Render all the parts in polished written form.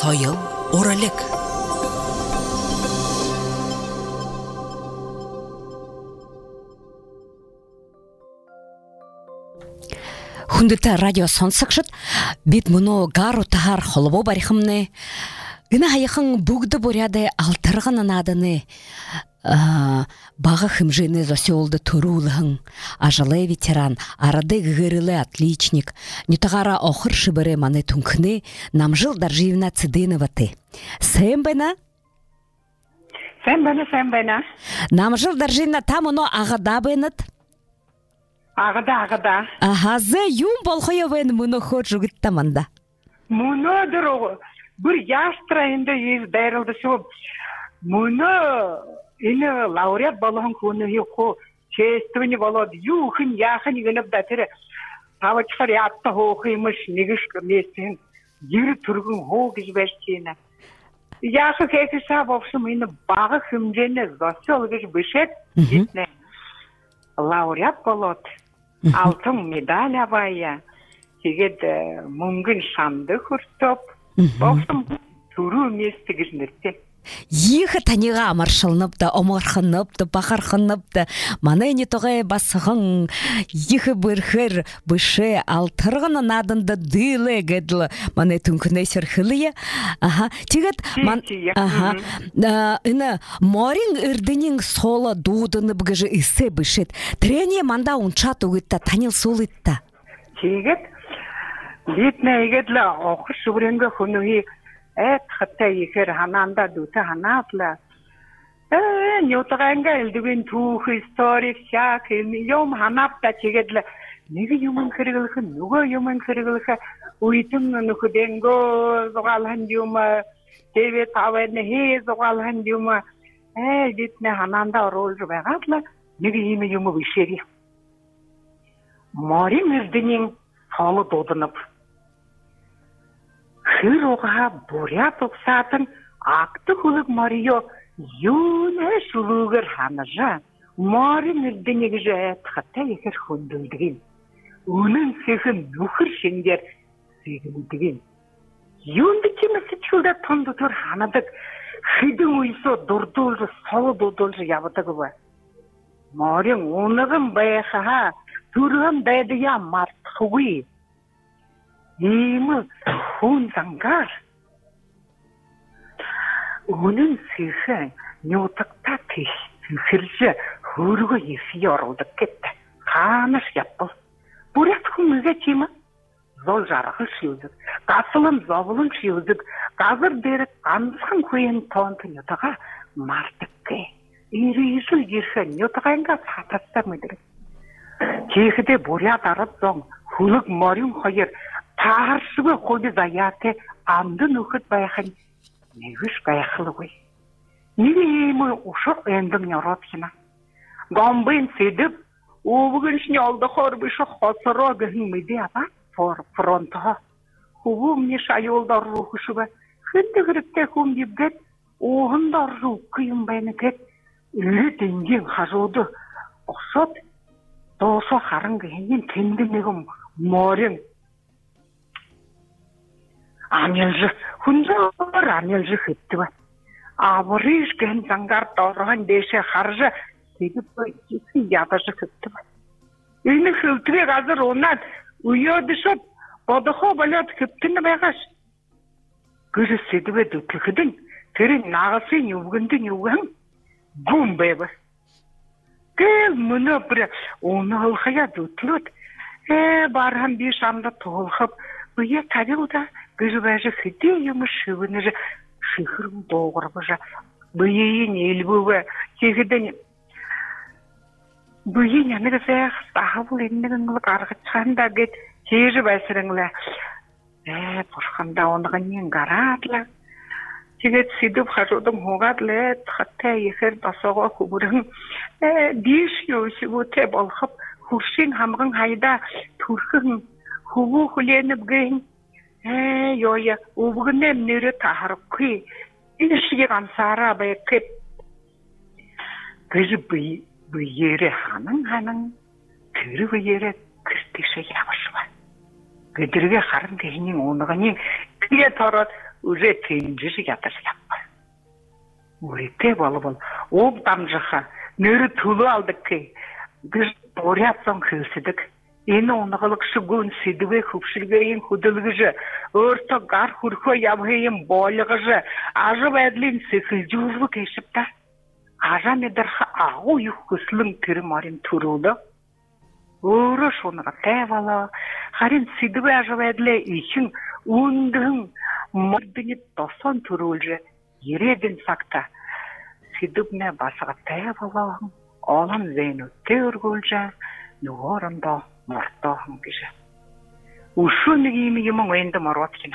Соёл уралик. Хүндэт радио сонсогчид бид мөнөө гар утгаар холбоо барихымны гэнэ хаяхан бүгд бүрядэ алтарган нааданы бага хэмжээний зосиолд төрүүлхэн ажлын ветеран арады гэрэлэ отличник нютагара охир шибэрэ маны түнхнэ намжил дарживна цэдэнэваты сэм байна намжил дарживна тамоно агада бэнэт агада Аха, юм болохоёвэн мөнө хөжүгт таманда. Мөнө дөрөг бүр ястра энэ ив дайралд шүү. Мөнө энэ лауреат болгон хүн юу чэствэний болоод юу хэн яахан гэнэв да тэр тавчхар яатта хоох юмш нэгш гэмээсэн гэр төргөн хоо гэж байж байна. Яах гэхээсээ бовсом энэ бага хэмжээний зочол гэж бишэт гитнэ. Лауреат болоод алтын медаль авая. Тэгээд мөнгөн шамд хүртөв. Бовсом түрүү мест гэж нэртэй. Их танига амаршылнып да, оморхынып да, бахархынып да. Манай нитогай басхан их бэрхэр бэшэ алтыргын надында дылы гэдл манай түнкнэ сэрхылыя. Аха. Тэгээд энэ морин эрдэнийн соло дуудынып гэж эсэ бэшэт. Трени манда унчат үгітта танил сулытта. Тэгээд литнэ игэдл охир шүрэнгэ хүнүхи хаттай ихэр ханаанда дүтэ ханаатла ньютаганга элдвин түүх историк шак юм ханаапта чигэдл нэг юм хэрэглэх нөгөө юм хэрэглэх үйдэн нөхөдөнгөө зугаалхан юм дэвэ тавэн хий зугаалхан юм дитнэ ханаанда оруулж байгаатла нэг юм бишэри морин эрдэнийн хоолой дууднав Хирога бурят угсаатан акты хөлөг Марио юунэ шүрүүгэр ханажа морин эрдэнэ гэж айтхатай ихэр хүндэлдэг. Үнэн сэхэн нөхөр шингээр сэгнэдэг. Юунд ч юм сэтгүүлдэ тонд төр ханадаг хэдэн үесөө дурдуулж сол дуудуулж явдаг бай. Морин унаган байхаа түргэн байдгаа мартахгүй. Ийм хүн зангаар үнэн сэхэн нютагта тэхэрж хөргөө ифи оруулдаг гэдэг. Хаанаш ятбал бүрät хүмүүгээ чима зол жаргал шивдэг. Гаслан зовлон шивдэг. Газар дээр ганцхан хүн тоонт нютага мартаггүй. Ирээсэл гэрхэн нютаганга цатацтай мэдрэг. Чихдэ бүрät ард зон хөлөг морин хоёр Тааршгүй хөөд заяатай амд нөхөд байхын нэгш байхлгүй. Нэг юм ушаг эндэн яраад хина. Гомбын сэдэв өвгөншний олдохоор биш хоцроо гэн мэдээ ава фронтоо. Хөвөмний шаюулдар руу хөшвэ. Хэдэ хэрэгтэй хүн дивгэд уугандор руу юм байна гэд ирээд ингийн хажууд осод доосо харан гэн тэнд нэг морин Амялж хүнзээр амялж хэвдэг. Авриш гэн зангаар доорхон дэше харж сэгэв ядаж хэвдэг. Энэ хэвдэг газар унаад уйодшод бодохоо болоод хэвтэн байгаас. Гэр сэдвэд үтгэхэд тэр нагасын ювгэнд юуган гүм байв. Гэл мөнө бэр унаалхая зүтлөд бархан би шамда туулхав уя тавиуда Гэрвэж хэдий юм шивнэр шихрэн дуугарбаж бүеийн элбөвэ чигэдэн бүеийн нэрсэх сахавл эннэг гаргаж чанда гэд чиж байсрангла бурхандаа унганы гараатла тэгээд сэдв хажуудам хугадлаа хаттай ихэр босоогоо хүмрэн диш юу шивүтэ болох хуршийн хамган хайда төрхөн хөвөө хүлэнэв гэн ёя өвгөнэ нэрэ тахархгүй энэ шиг ансаараа байхад гэж биеэрэ ханан тэр биеэрэ кэртишээ явашва. Гэдэргээ харан тэхний унганы тэгээ тороод уже тенжиш ятар yapma. Үрете болбол об дамжыха нөрү төлө алдык ки бир бурятсан хөлсөдүк. Энэ оныгылык шүгүн сидве хөвшилгэйин хөдөлгөж өөртөө гар хөрхөө явхын боолгож ажив байдлын сэхэлжүүлэг хэшипта ажаа мэдэрх агуу их хөслөн тэр морин төрөлөө өөрөө шунага тавала харин сидве ажив байдлаа ихэн үндэн модны тосон төрүүлж ирээдэн цагта сидвнэ басга тавала олон зэнү тэргүүлж нөгөөрондоо мартаахан гэж. Өшөө нэг юм энд морот гинэ.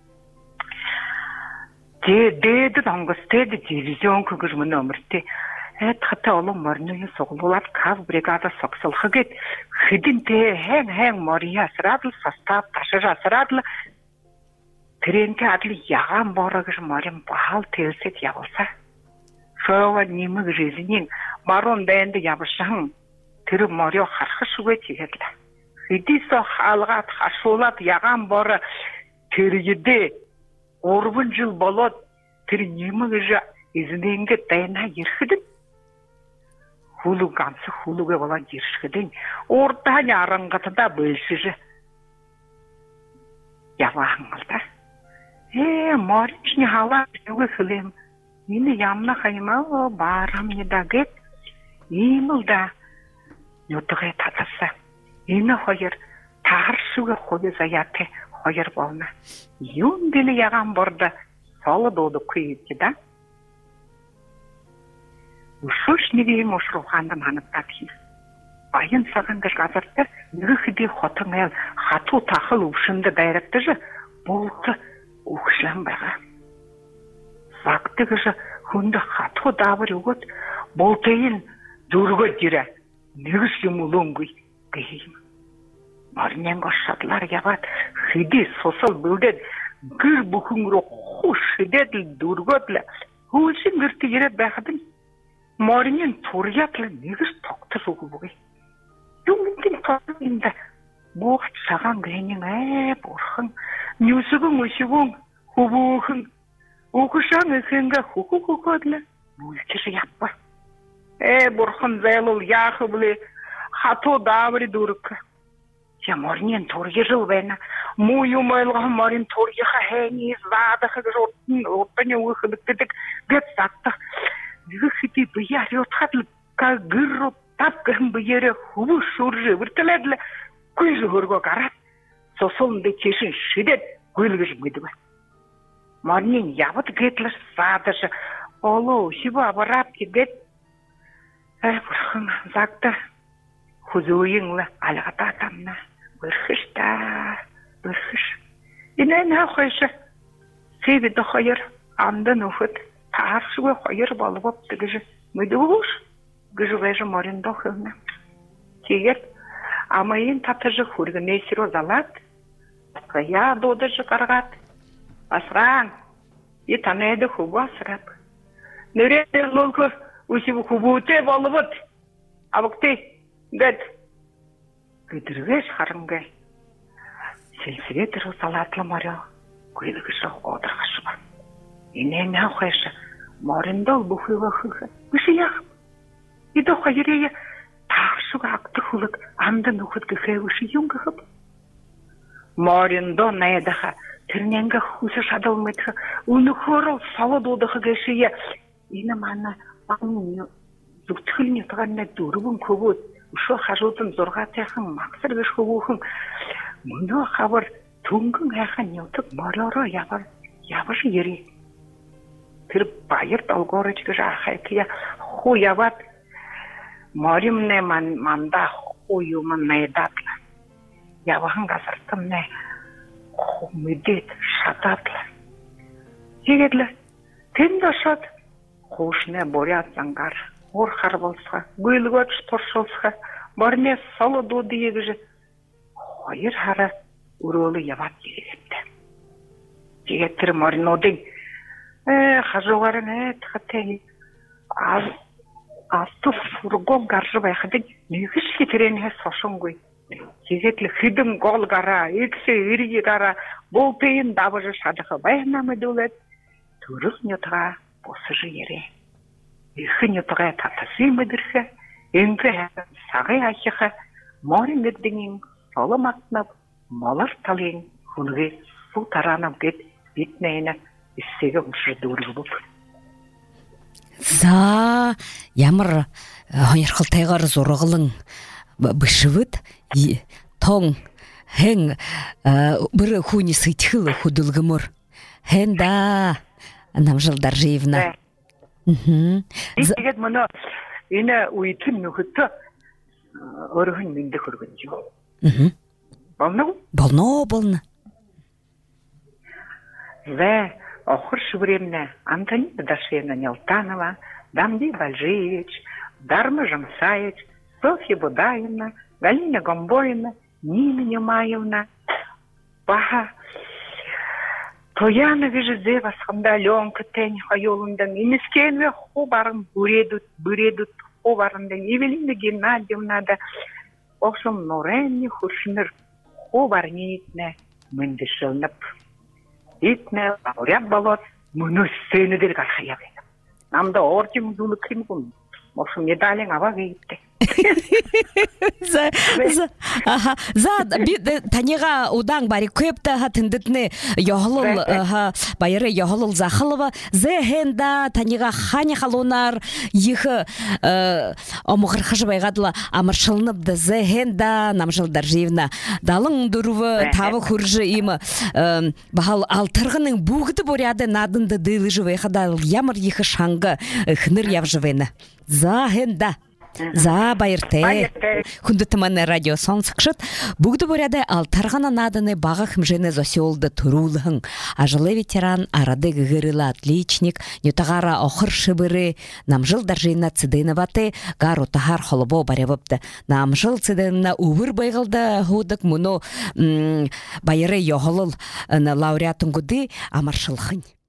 Дээд онгостэд дивизион гэж мөн өмөртэй. Хатаа олон морны суглуулаад кав бригада согсолох гэд хэдэнтэй хэн морья срадл состав ташаасрад тренки адли ягаан бороо гэж морин баал тэлсэт явуулсан. Шоуга нэмэг жизнийн марун дэнд явсан тэр морио харах шүгэ чигэрлээ. Хэдийсээ хаалгаад хашуулаад ягаан бор тэр идэ 3 жил болоод тэр нэмэж эзнэнгэ дайна ирэхэд хүлэг ганц хүлэгээ болоод иршгэдэн урдааны арангатда бэлшиж яваан л да. Моричны хаваа юу хэлэм энэ ямна хаймаа баарамны дагэт ийм л да. Нүдгээ татсан. Энэ хоёр тааршгүй хувь заяатай хоёр болно. Юун дэли ягаан борда солододохгүй гэдэг. Өшөөш нэг юм ушрууханд манагдаад байна. Баян цагаан гэж газартай нэг хэдий хотон айл хатуу тахал өвшөнд дайрагдаж бүгд өгшлэн байгаа. Фактикс хүнд хатуу даавар өгөөд бүгдийн зүргөж ирээ. Нэгс юм өлөнгөй гэхийм. Марнянг шатлаар яваад хэдий сусал бүлдээд гэр бүхэн рүү хушдэд дүргөөд л хөлшин гэрт ирээд байхад нь морнын турьяат л нэгс тогтол үгүй. Юмдын тонд буух цагаан гэнийн бурхан нүсгэн өшгөн хөвөөхөн өгшөн ихэнгэ хөхөхөд л үлчиш япа. Бурхан зайлул яах вэ? Хатуу даавар дүрк. Яморнын турьяжил байна. Муу юм ойлгох морин турьяха хэний заадах гэж утны өгөхдөг гэт сатах. Нэг хэдий бияар ятхад л гэр тав гэн бияр хөвөш шүрж вэртэлээд л гүйж хөргөө гараад цусун дэчиш шидэд гүйлгэж мэдэг. Морнын явд гэтэл заадаш олоо шива барап гэд бурхан загта хузууин л алгата тамна бэрхшта бэрхш энэ нөхөш сэвд хоёр амдан нөхөд тааршгүй хоёр болбот гэж мэдвэш гэж вэж морин дохна тэгээд амын татаж хүргэнээс рүү залаад я додож гаргаад асран и танэд хубасрап нэрээ лолко үсив хубүүтэй болбот авагтэй гэд гэдрэгш харангэ сэлсэгээ тэр салаатлаа морё гүйдэгш одорхаш ба энэ нөхөш мориндоо бүхийгөх бишиях идо хоёрыг тааршгүй агтх хүлэг амдан нөхөд гэхээвш юм гэхэв мориндоо найдаха тэрнэнгэ хүсэ шадав мэдх өнөхөр салуудах гэшие энэ манай зүтгэлний тагааны дөрвөн хөвөө өшөө хажуудан 6-тайхан магсар гэж хөвөөхөн мөнөө хавар төнгөн хайхан явдаг мориороо явар яри тэр баяр долгоорч гэж ахайкия хуу яваад моримне манда хуу юм найдаад явахан гасартамне мэдээд шатаад тэгээд л тэнд очоод хуушны буряд зангаар ур харвалсха гүйлгөөч туршуулсха морны солодуудыг гэж хоёр хараа өрөөлө яваад ирэхтэй. Тэгээд тэр морнуудыг хажуугаар нь тхатэй асту фургон гарч байхад нэг шиг тэрэнээс сошонгүй Жигэтэл хэдэн гол гараа, эксэ эрги гараа, болтын давж шадах байна мэдүүлээд төрөх нютга босж ярэ. Их нютга татсан мэдэрхэ, энзэ сагын ашиха, морин гэдгийн соломатнав, молор талын хүнгээ су тараанав гэд битнэйна эсэгэ уншдуулгуб. За ямар хоньрхалтайгаар зургалан бишвэд тон хэн бүр хүний сэтгэл хөдөлгөмөр хэн да Намжалдар Живна. Тэгээд манай энэ үеийн нөхөд өөрөөр мэндэх хөргөн юу. Болно. Ве охорш времена Антони Дашена Нелтанова, Дамди Бальжевич, Дарма Жамсаевич, Софья Будаевна, Галина Гомбоевна, Нина Немаевна, Баха Тояна Вижезева Скандалёнка Тень Хайолундан, Инискенве Хубарм Буредут Хубарндан, Евелина Геннадьевна, да Осом Норенни Хуршнер Хубарнитне Мендешелнап. Итне ряд болот мөнөс сэнэдэр гарахяа байна. Намда оржим зүлэх юм гүн. Мос медален аваа гейтэй. За би танига удаан бари көпта хатындытны яхлыл байры яхлыл захылова зехенда танига хани халунар их омгырхыш байгадла амыршылнып да зехенда Намжалдар Живна далың дурвы тавы хуржы им бахал алтыргының бүгді боряды надынды дылы живы хадал ямар их шаңғы хныр явжывена захенда За байырте. Хүндэтман радио сонсықшыт. Бүгді боряды алтарғана надыны баға хімжені зосиолды тұрулығын. Ажылы ветеран, арады гігірілі отличник, нютағара оқыр шыбыры, Намжалдар Живна цидыноваты, гару тахар холобо баревыпты. Намжал цидынна увыр байғылды худық мұны байыры йоғылыл лауреатын күді амаршылғын.